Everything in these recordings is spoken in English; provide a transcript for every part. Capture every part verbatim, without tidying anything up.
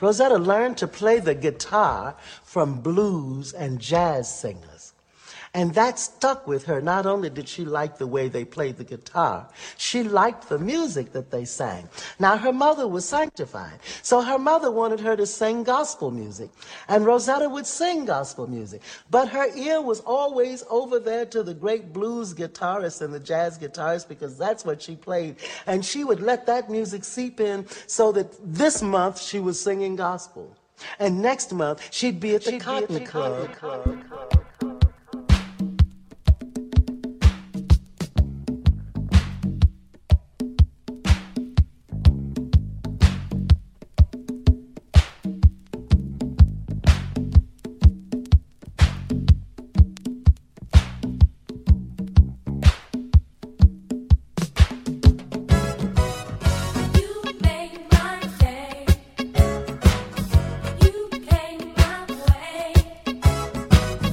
Rosetta learned to play the guitar from blues and jazz singers. And that stuck with her. Not only did she like the way they played the guitar, she liked the music that they sang. Now, her mother was sanctified, so her mother wanted her to sing gospel music, and Rosetta would sing gospel music. But her ear was always over there to the great blues guitarists and the jazz guitarists, because that's what she played. And she would let that music seep in, so that this month she was singing gospel. And next month she'd be at the Cotton Club. Club. You came my way.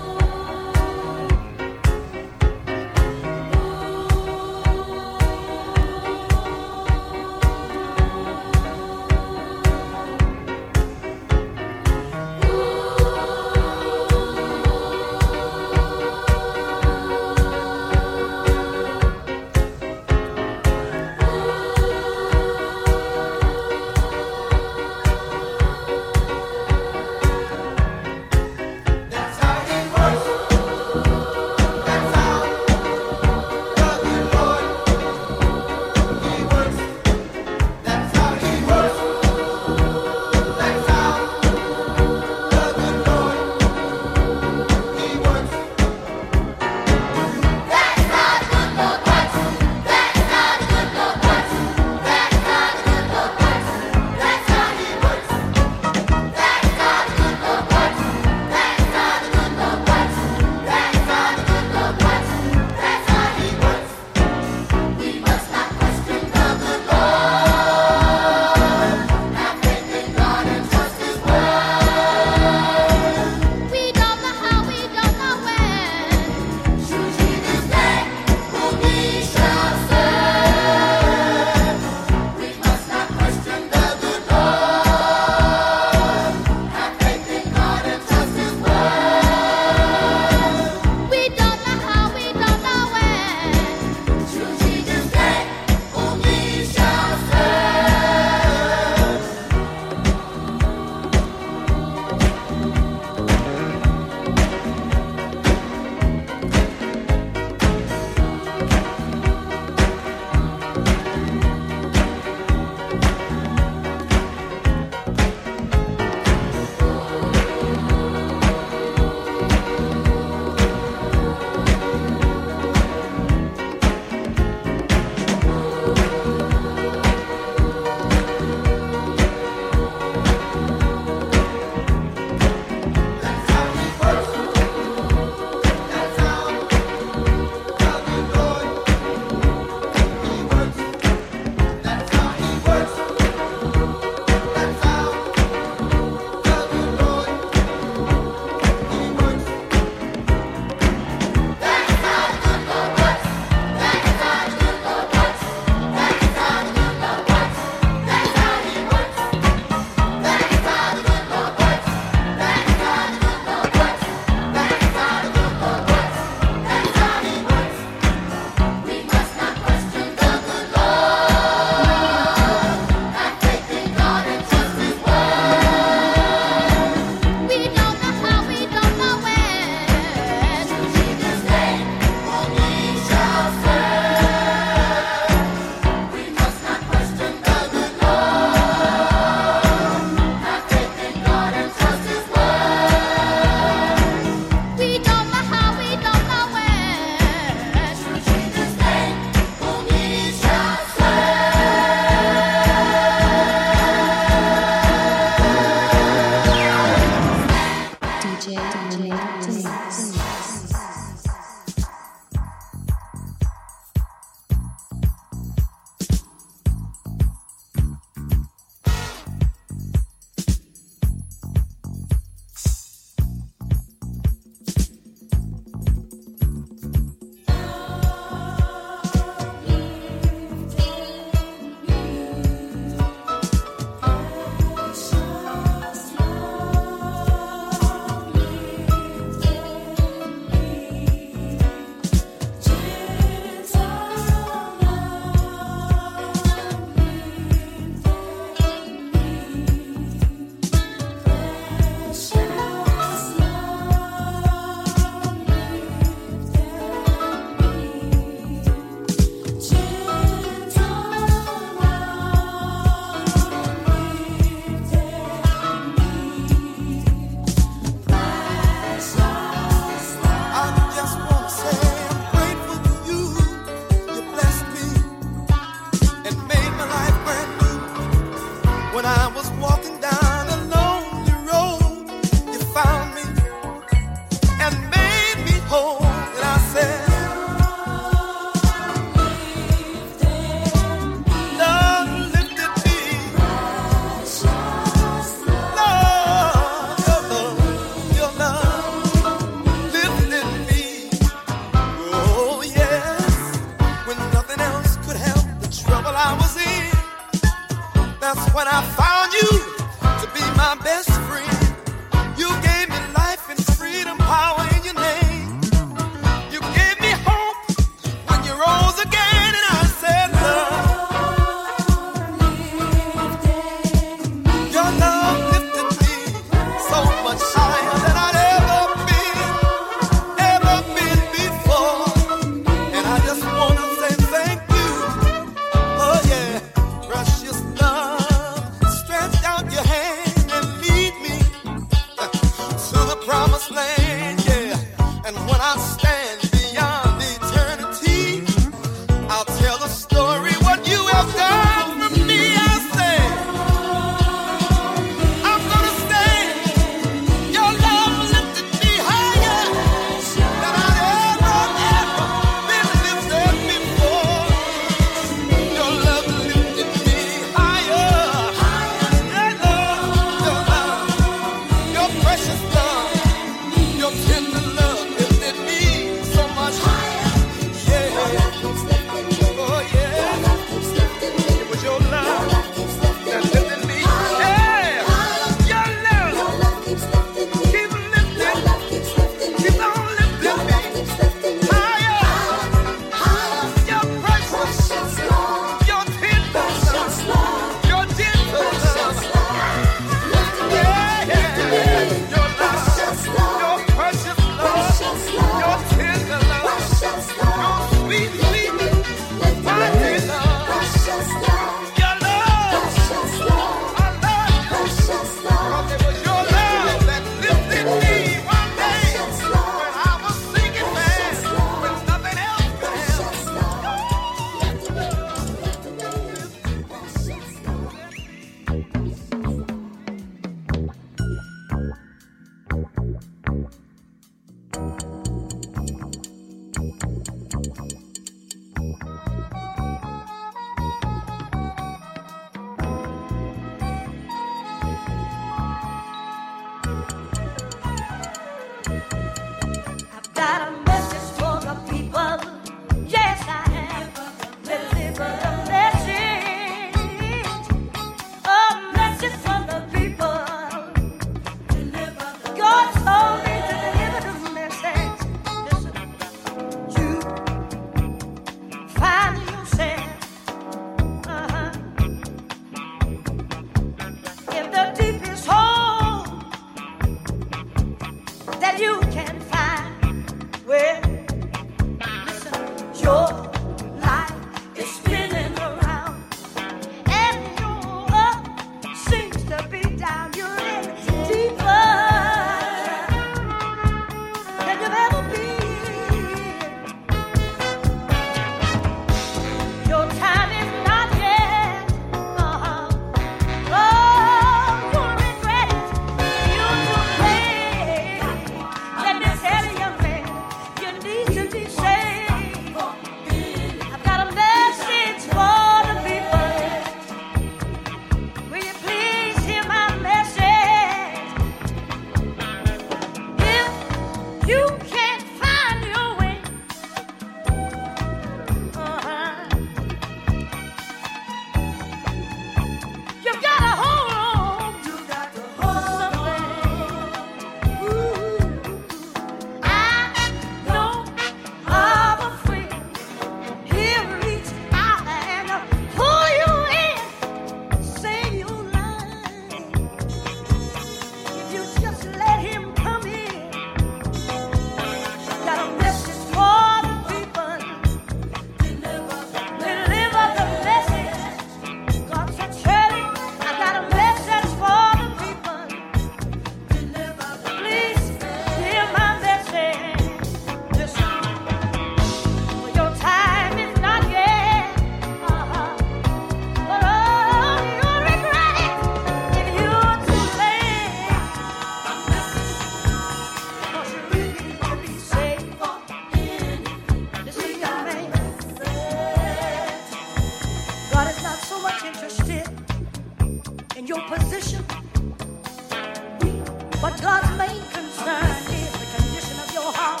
But God's main concern is the condition of your heart.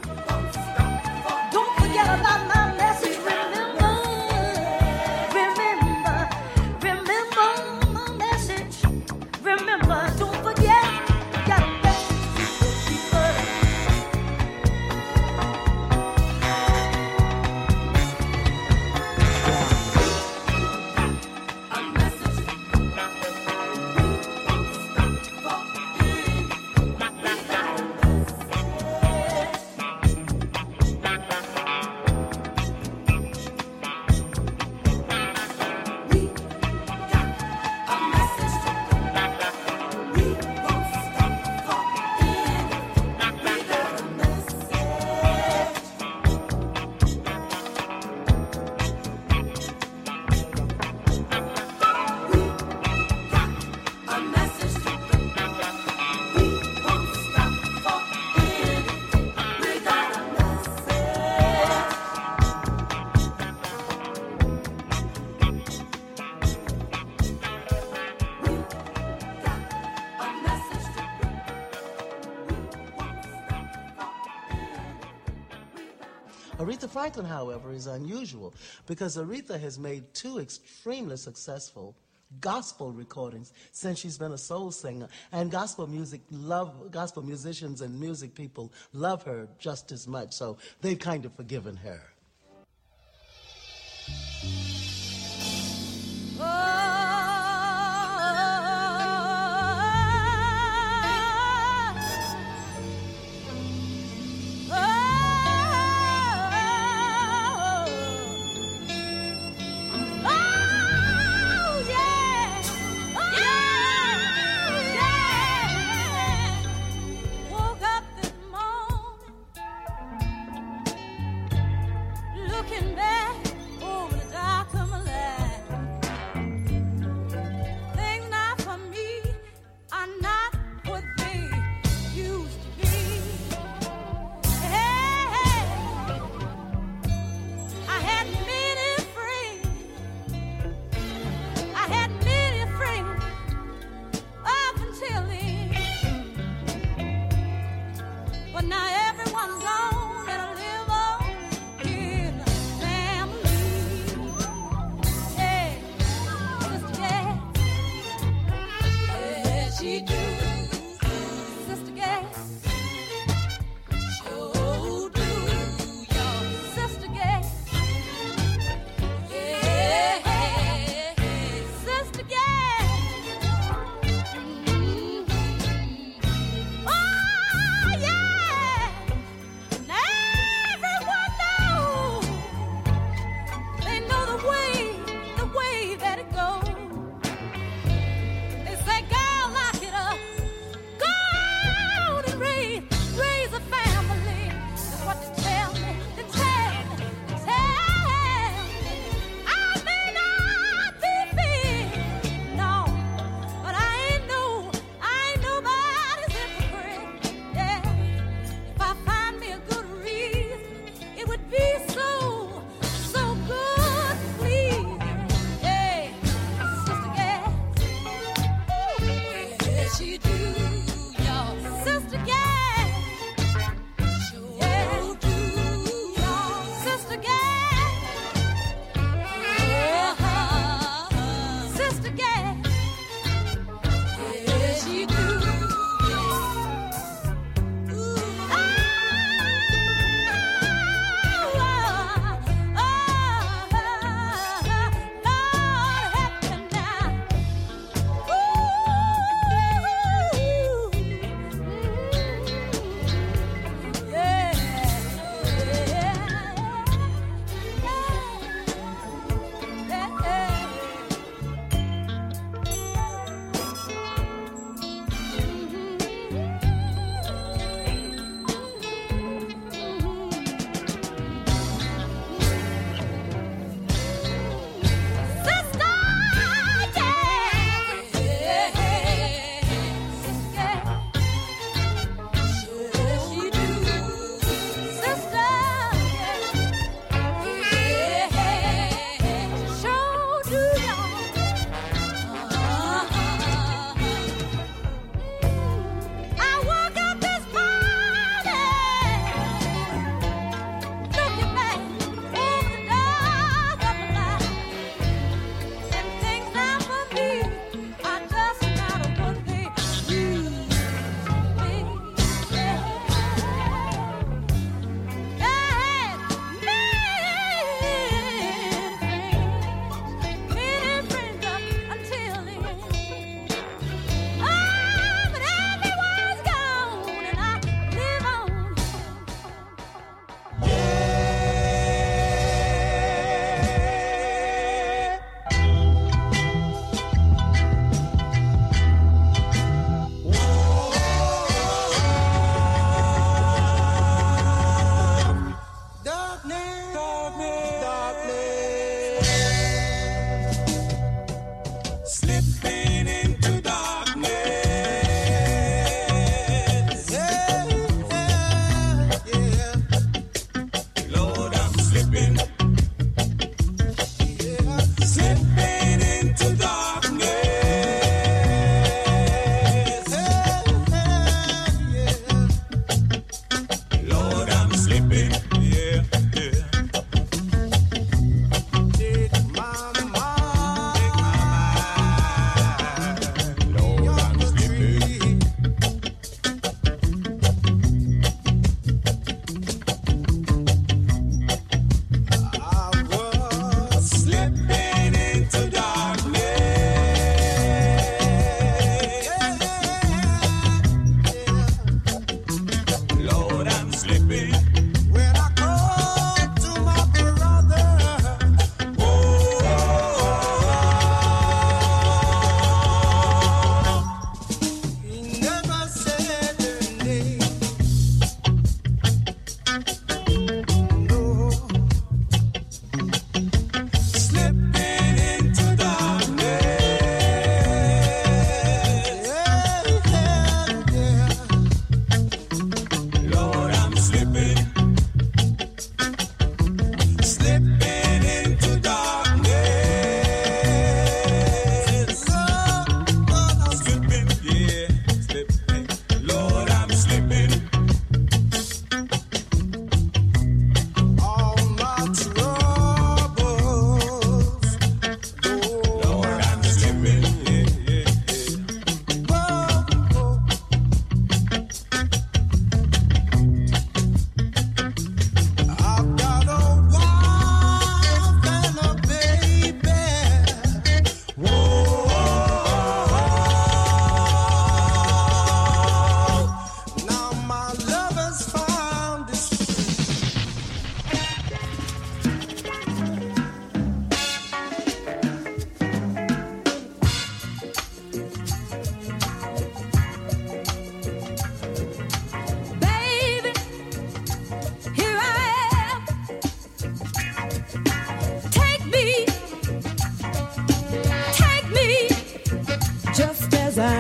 Don't forget about my message. Remember, remember, remember my message. Remember, don't forget. Got a message to the people. A message. Aretha Franklin, however, is unusual because Aretha has made two extremely successful gospel recordings since she's been a soul singer, and gospel music love gospel musicians and music people love her just as much, so they've kind of forgiven her.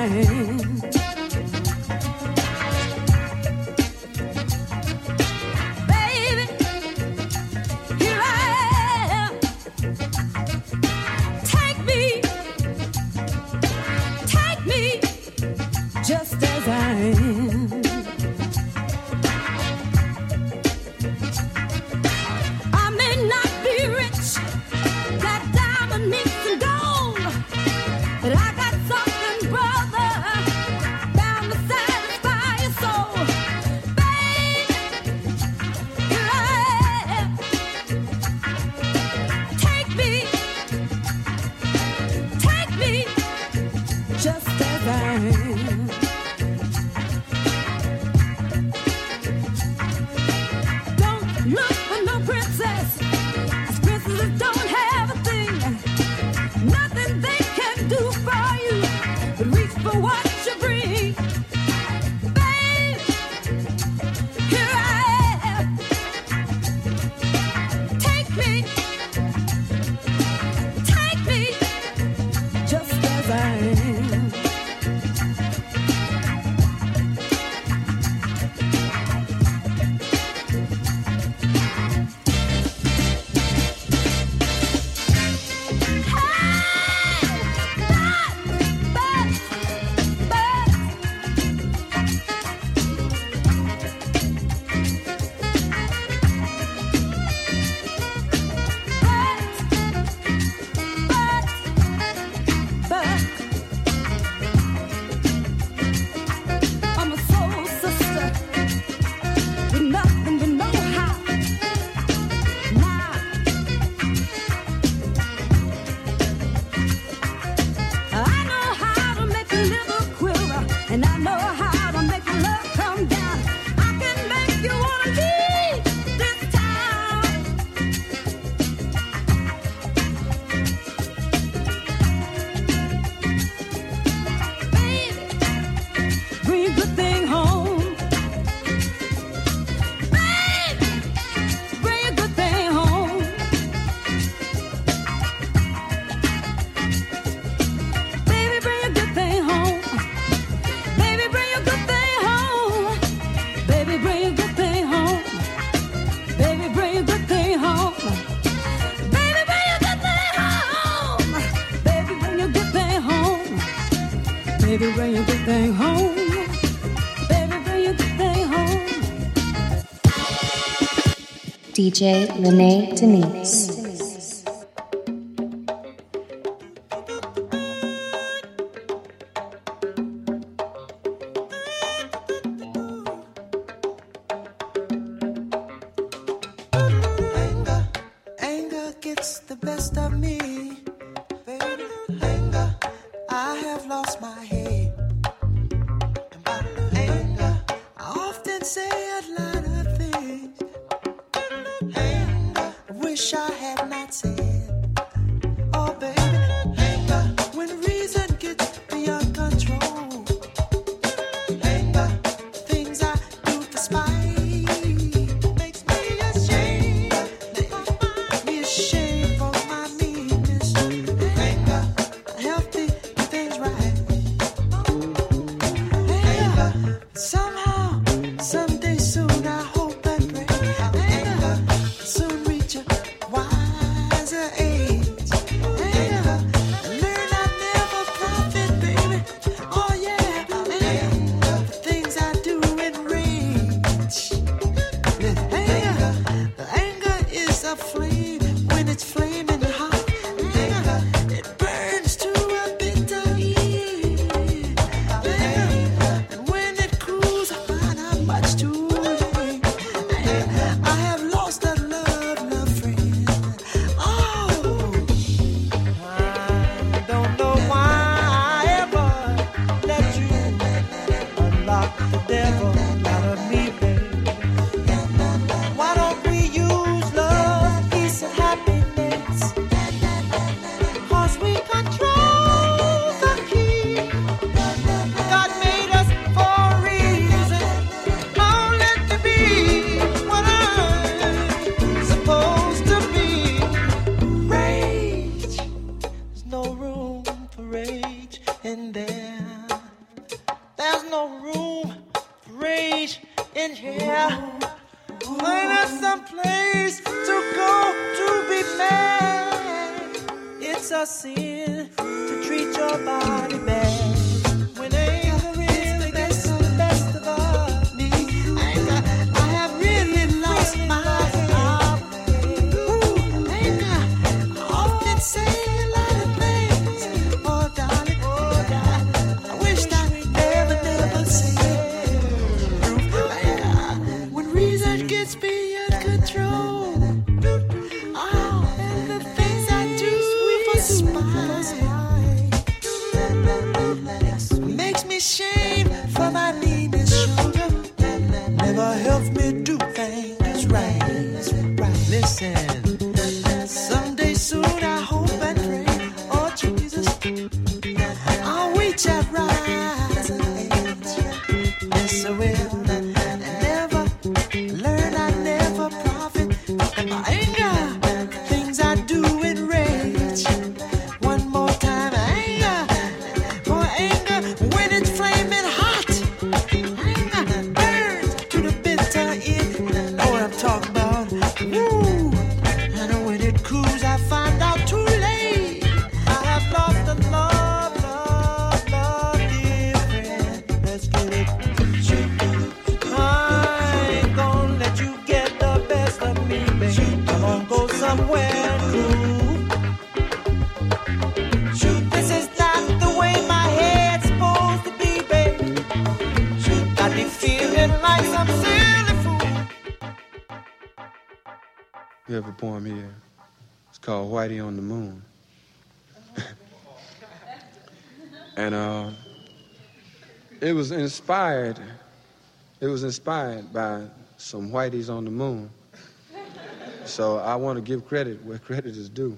am. Baby, here I am. Take me, take me, just as I am. I may not be rich, got diamond mix and gold, but I got something, brother, bound to satisfy your soul. Baby, here I am. Take me, take me, just as I am. Don't look for no princess, 'cause princesses don't have a thing. Nothing they can do for you, but reach for what you bring. Babe, here I am. Take me, take me, just as I am. I'm a soul sister with nothing but know-how. Now I know how to make a liver quiver, and I know how to make your love come down. I can make you wanna leave this town. Baby, bring a good thing home. Baby, bring a good thing home. Baby, bring a good thing home. Baby, bring a good thing home. Baby, bring a good thing home. Baby, bring a good thing home. Baby, bring a good thing home. Baby, bring a good thing home. Baby, bring a good thing home. Baby, bring a good thing home. D J Lene Denise. Anger, anger gets the best of me. Baby, anger, I have lost my head. And by anger, I often say a lot of things. Anger, I wish I had not said. Oh, baby, anger, when reason gets beyond control. Anger, things I do for spite makes me ashamed. Me ashamed for my meanness. Anger, healthy things right. Anger, somehow, someday soon, I hope and pray. Anger, soon reach a wiser age. Anger, learn I never profit, baby. Oh yeah, anger, the things I do in rage. Anger, the anger is a flame when it's flaming hot. Anger, it burns to a bitter heat. Anger, and when it cools, I find how much too late. Anger, I have lost a love, love friend. Oh, I don't know why I ever let you unlock the devil out of me, baby. Why don't we use love, peace, and happiness? 'Cause we control the key. God made us for a reason, only to be what I'm supposed to be. Rage, there's no room for rage in there. in here. Find us some place to go to be mad. It's a sin to treat your body bad. When anger is the best, the best of us. Me, anger, I have really lost my heart. Ooh, anger, I often say a lot of things. Oh, darling, oh, darling, I wish I never, never said. When reason gets beyond control, oh, and the things I do for spite makes me shame for my meanness shoulder. Never helps me do things right. Right. Listen, someday soon I hope and pray, oh Jesus, I'll reach that rising age. Yes, I will. We have a poem here. It's called Whitey on the Moon. And uh, it was inspired, it was inspired by some Whiteys on the moon. So I want to give credit where credit is due.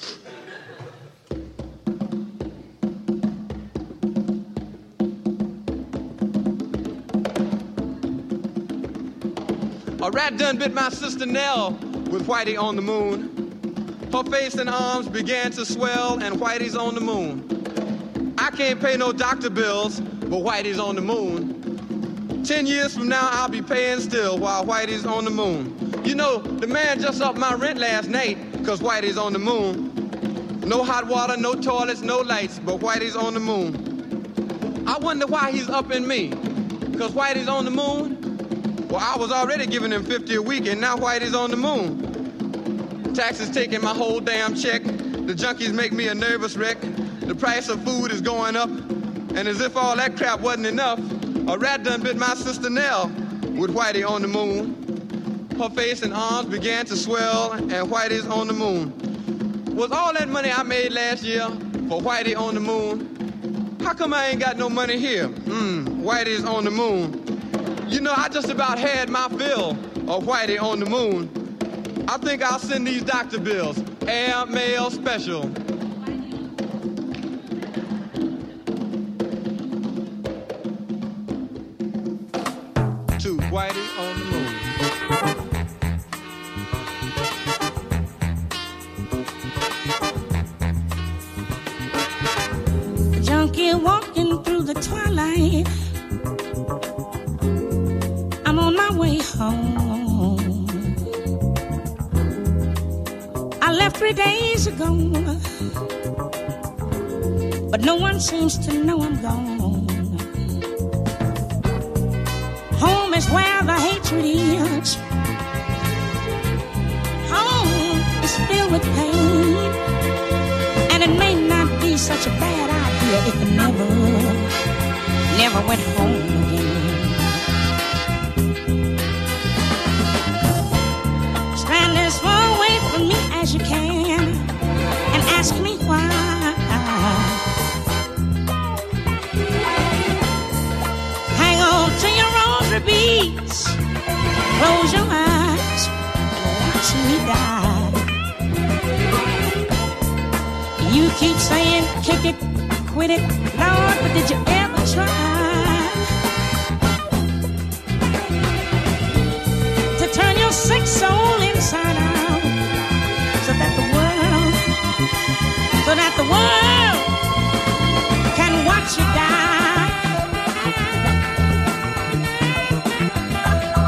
A rat done bit my sister Nell with Whitey on the moon. Her face and arms began to swell, and Whitey's on the moon. I can't pay no doctor bills, but Whitey's on the moon. Ten years from now, I'll be paying still while Whitey's on the moon. You know, the man just upped my rent last night, cause Whitey's on the moon. No hot water, no toilets, no lights, but Whitey's on the moon. I wonder why he's upping me, cause Whitey's on the moon? Well, I was already giving him fifty a week, and now Whitey's on the moon. Taxes taking my whole damn check. The junkies make me a nervous wreck. The price of food is going up. And as if all that crap wasn't enough, a rat done bit my sister Nell with Whitey on the moon. Her face and arms began to swell, and Whitey's on the moon. Was all that money I made last year for Whitey on the moon? How come I ain't got no money here? Mmm, Whitey's on the moon. You know, I just about had my fill of Whitey on the moon. I think I'll send these doctor bills, air mail special. To Whitey on the moon. Junkie walking through the twilight. I'm on my way home. I left three days ago, but no one seems to know I'm gone. Home is where the hatred is. Home is filled with pain, and it may not be such a bad idea if I never, never went home again. Stand as far away from me as you can and ask me why. Hang on to your rosary beads, close your eyes and watch me die. You keep saying kick it, quit it, Lord, but did you ever try to turn your sick soul inside out, so that the world, so that the world can watch you die?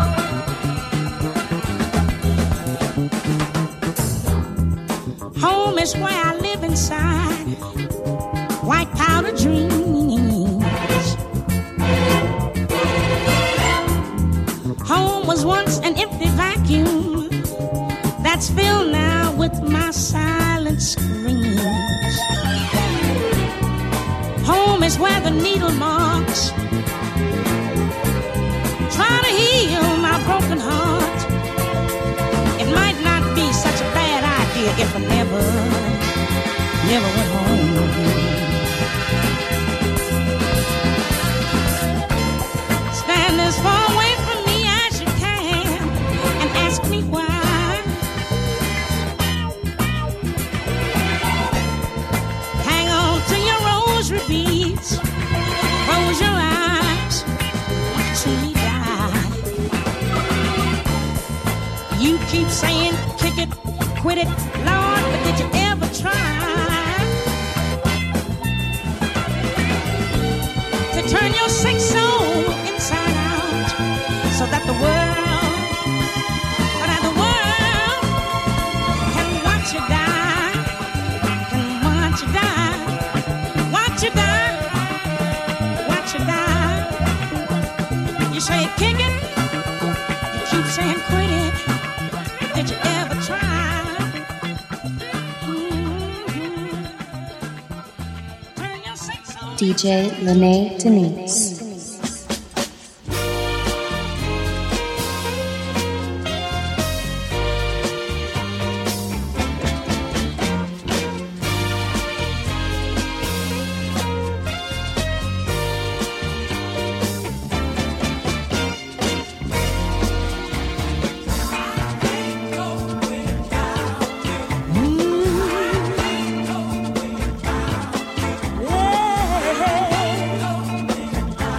is where I live inside white powder dreams. Home was once an empty vacuum that's filled now with my silent screams. Home is where the needle marks try to heal my broken heart. It might not be such a bad idea if I never, never went home. Stand as far away from me as you can and ask me why. Hang on to your rosary beads, close your eyes, watch me die. You keep saying kick it, quit it, Lord, but did you ever try to turn your sick soul inside out so that the world, that the world can watch you die, can watch you die, watch you die, watch you die. You say kick it, you keep saying quit it. Did you ever try? Mm-hmm. Turn your sick soul. D J Lene Denise. Yeah.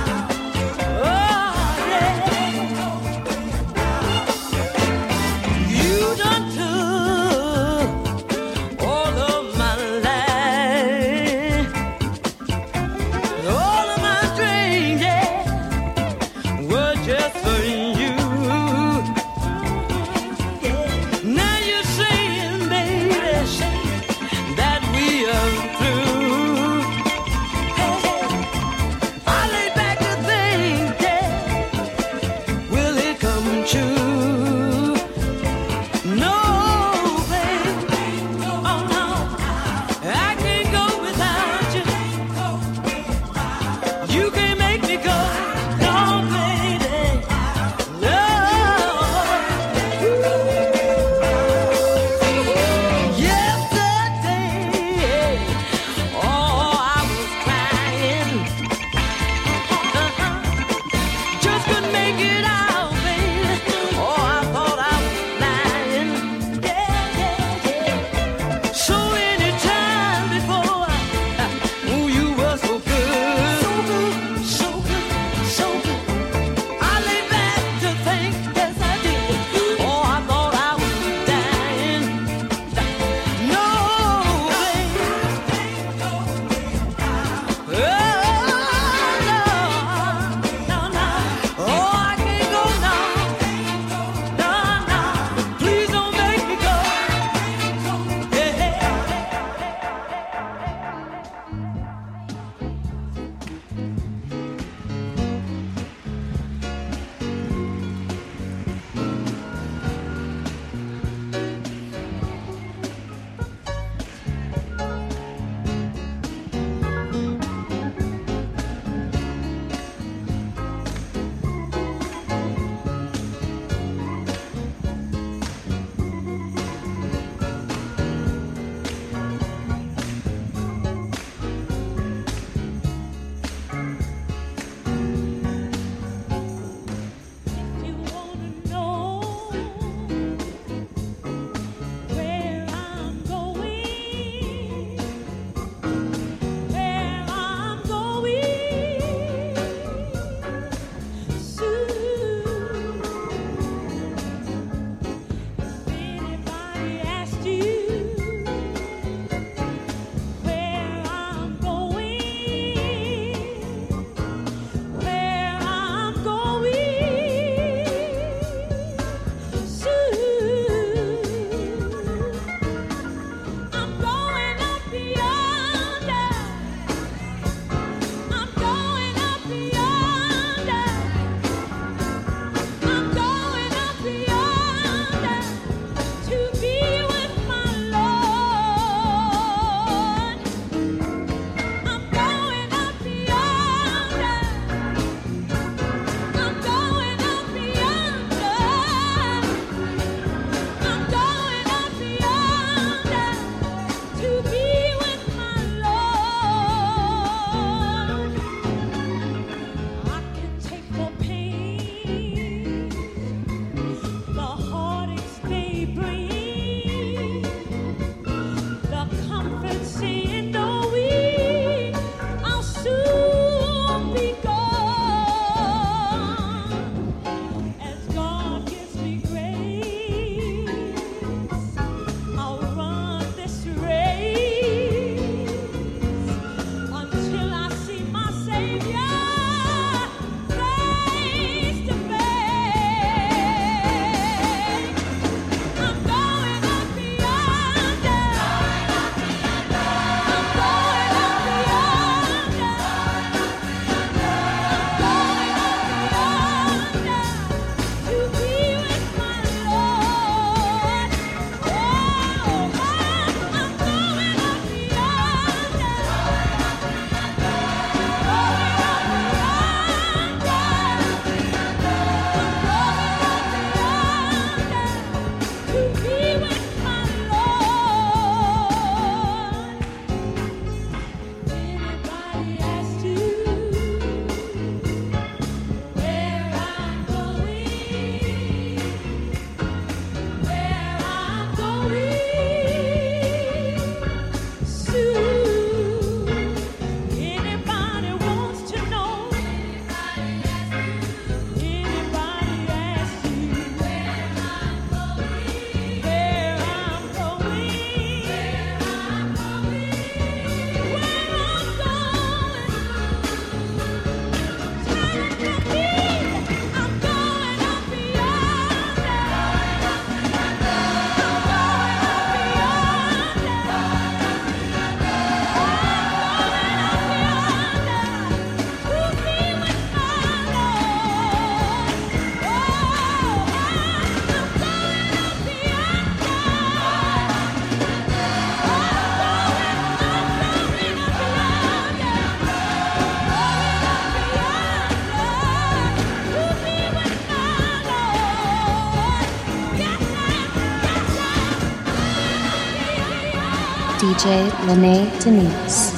D J Lene Denise.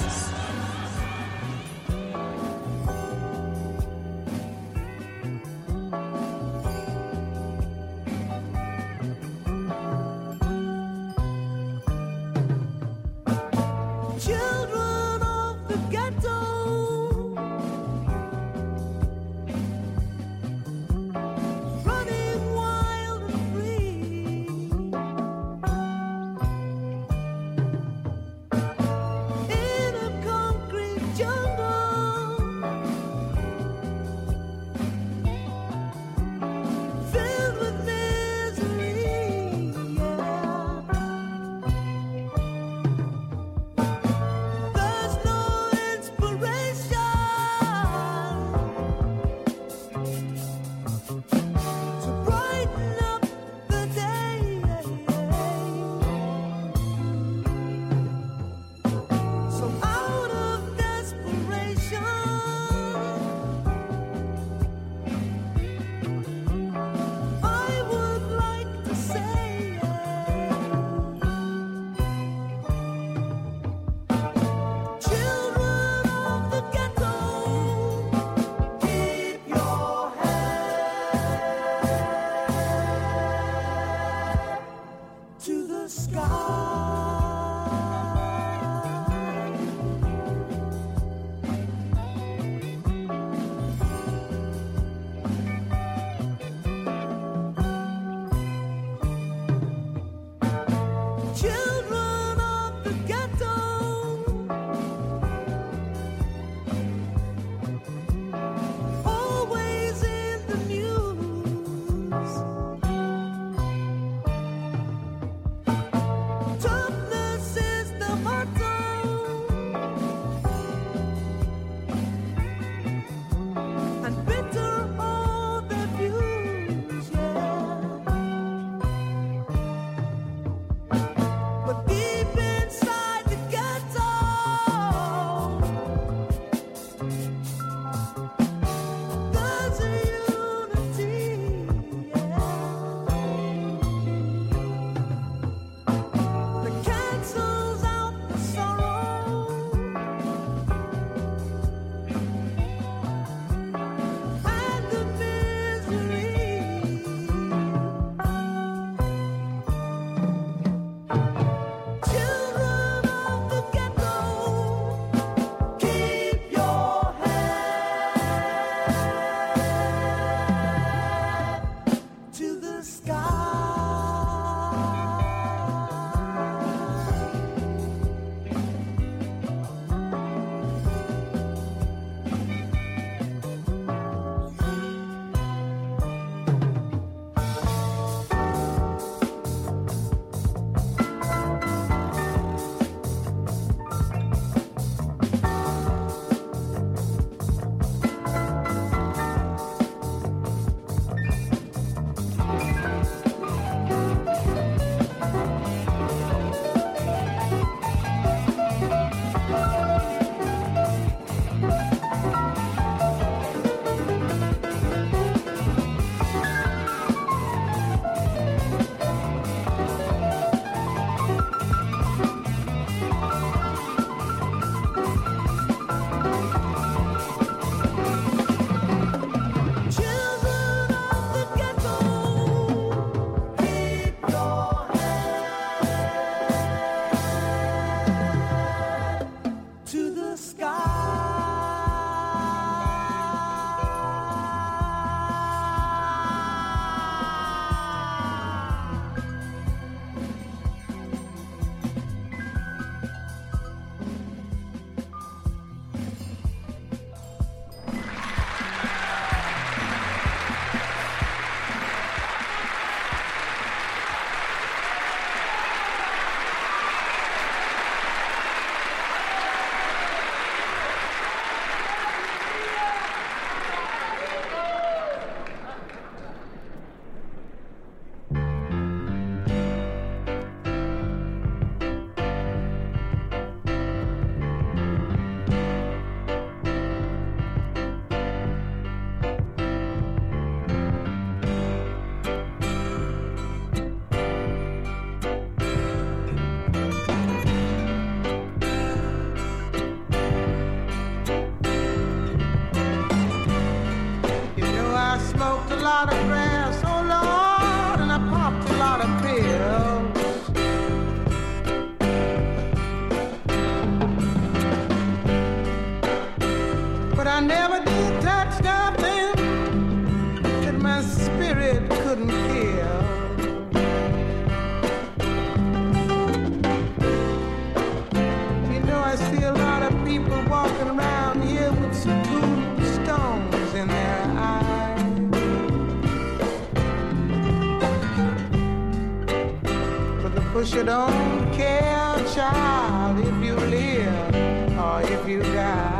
Children of the ghetto, running wild and free lot of grass, oh Lord, and I popped a lot of pills. But I never did touch nothing that my spirit couldn't kill. You know, I see a lot of people walking around here with some tombstones in their eyes. But the pusher don't care, child, if you live or if you die.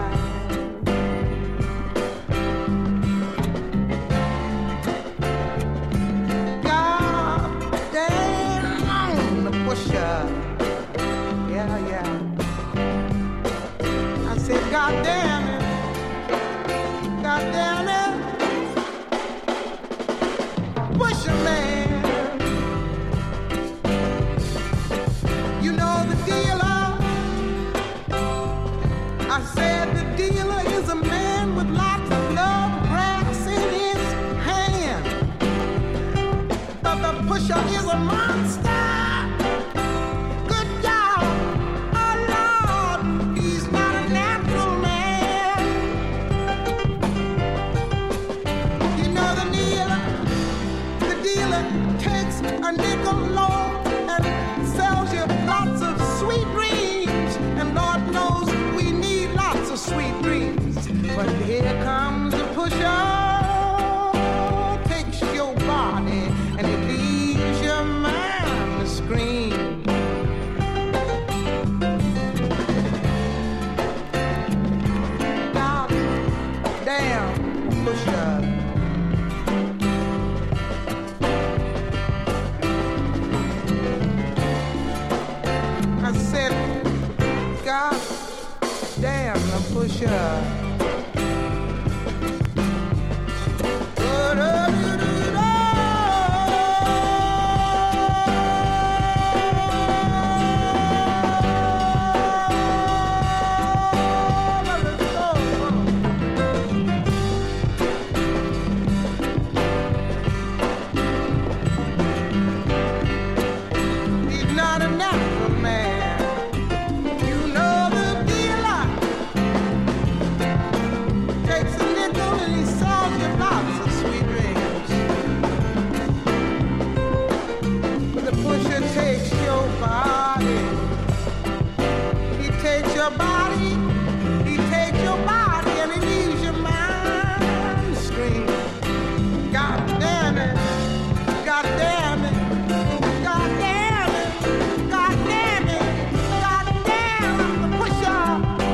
Yeah, yeah. I said, God damn it. God damn it. Push a man. You know the dealer. I said the dealer is a man with lots of love grass in his hand. But the pusher is a monster. A nickel loaf and sells you lots of sweet dreams, and Lord knows we need lots of sweet dreams. But here comes the pusher, takes your body and it leaves your mind to scream. God damn pusher. I said, God damn the pusher. He's not a natural man. Your body, he takes your body and he leaves your mind scream. God damn it, God damn it, God damn it, God damn it, God damn the pusher.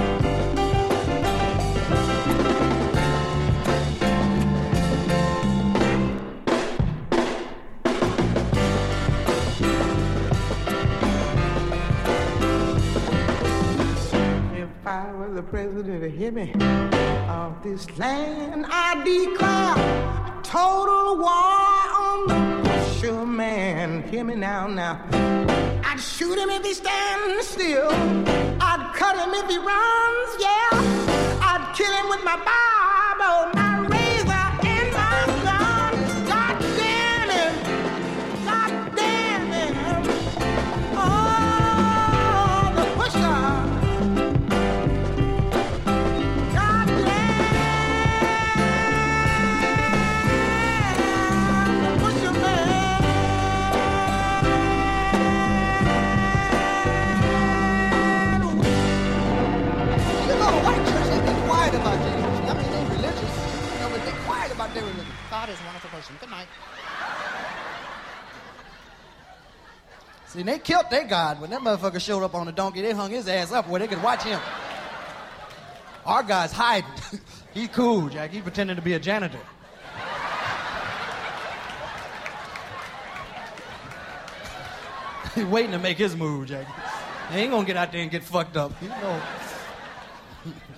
If I were the president of hear me of this land, I declare total war on the pusher man. Hear me now, now. I'd shoot him if he stands still. I'd cut him if he runs, yeah. I'd kill him with my Bible, my razor, and my gun. God damn it. God damn it. Oh, the pusher. About their religion. I mean, they're religious, you know, but they're quiet about their religion. God is a wonderful person. Good night. See, they killed their God. When that motherfucker showed up on the donkey, they hung his ass up where they could watch him. Our guy's hiding. He's cool, Jack. He's pretending to be a janitor. He's waiting to make his move, Jack. He ain't gonna get out there and get fucked up. You know.